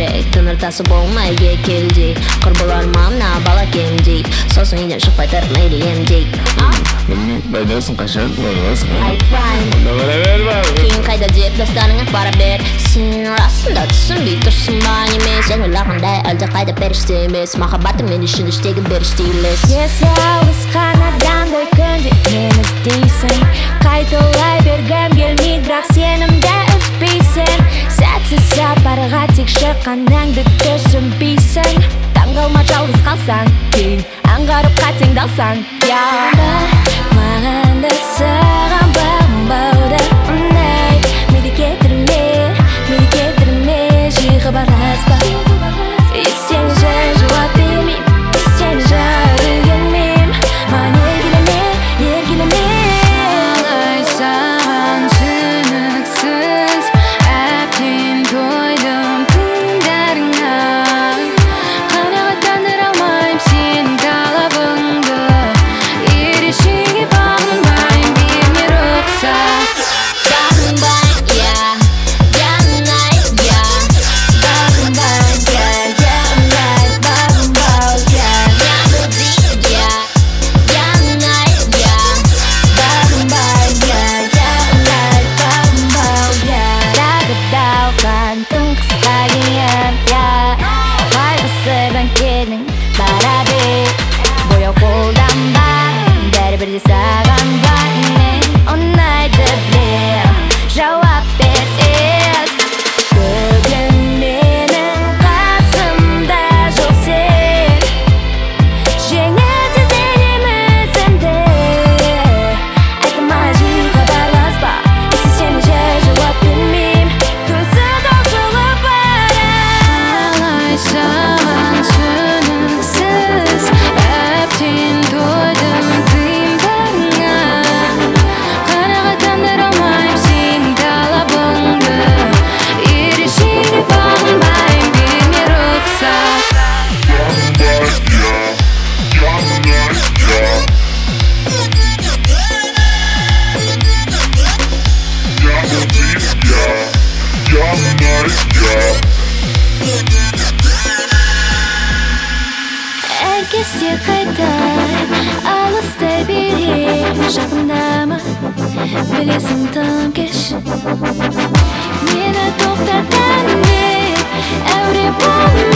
керек. Тыныртасы болмай келдей, құрбылар мамна бала кемдей, сосын үйден шықпай тұрып мейлі емдей. Қайдасың, қашан боласың? Онда бара бер бар. Кейін қайда деп достарыңа бара бер. Сен расында түсінбей тұрсың ба неме? Сен ойлағандай әлде қайда періште емес. Махаббатың мен үшін іштегі беріште елес. Есі ауысқан адамдай күнде мені іздейсің. Қайталай бергім келмейді, бірақ сенімді үзбейсің. Сәтсіз сапарға тек шыққаныңды түсінбейсің. Таңғалма жалғыз қалсаң, кейін аңғарып қатеңді алсаң. Маған да саған бағынбауды ұнай. Мені кетірме, жиі хабарласпа. Сен же жауап бермеймін, сен же үйленмеймін. Маған еркелеме. Қалай саған түсініксіз, әбден тойдым тыңдарыңа. Қанағаттандыра алмаймын сенің талабыңды. Ерешеге бағынбаймын, берме рұқсат. Бағынбай, я, жанай, я. Бағынбай, я, ұнай, бағынбау, я. Яғыди, я, жанай, я. Бағынбай, я, ұнай, бағынбау, я. Тағы дауған түн қысқа киім, қайғысыдан келдің бара бер. Бояу қолданба, бәрібір де саған бар не ұнайды білем. Жауап бер тез. Бүгін менің қасымда жоқ сен. Жеңілсіз енемін өзімді. Айтылмай жиі хабарласпа. Сен же жауап бермеймін. Көзі таусылып барам. Қалай саған түсініксіз, әбден тойдым тыңдарыңа. Қанағаттандыра алмаймын сенің талабыңды. Ерешеге бағынбаймын, берме рұқсат. Әркесте қайтай, алыстай берем. Жақындама, білесің тым кеш. Мені тоқтат әнде, әуре болма.